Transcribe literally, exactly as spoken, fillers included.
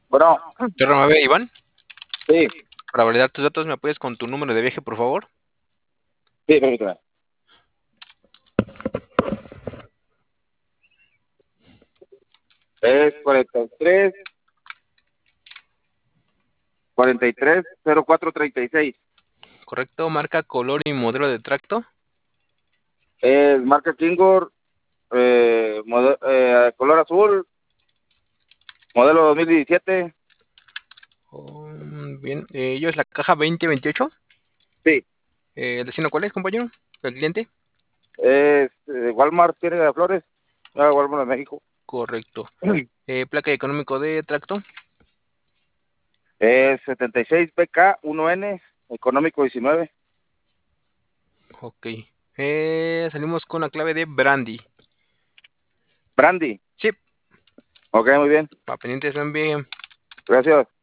Bueno, Tierra nueve, Iván. sí, Para validar tus datos, ¿me apoyas con tu número de viaje, por favor? sí, permítame. Es cuarenta y tres, cuarenta y tres, cero cuatro treinta y seis. Correcto. Marca, color y modelo de tracto. Es marca Kingor, eh, mode- eh, color azul, modelo dos mil diecisiete. Oh, bien. Eh, ¿ello es la caja veinte veintiocho? Sí, Eh, ¿el destino cuál es, compañero? ¿El cliente? es eh, Walmart, tiene de Flores. Ah, Walmart de México. Correcto. Eh, placa económico de tracto. Es setenta y seis B K uno N, económico diecinueve. Ok. Eh, salimos con la clave de Brandy. Brandy. Sí. Ok, muy bien. Va pendientes, me envíe. Gracias.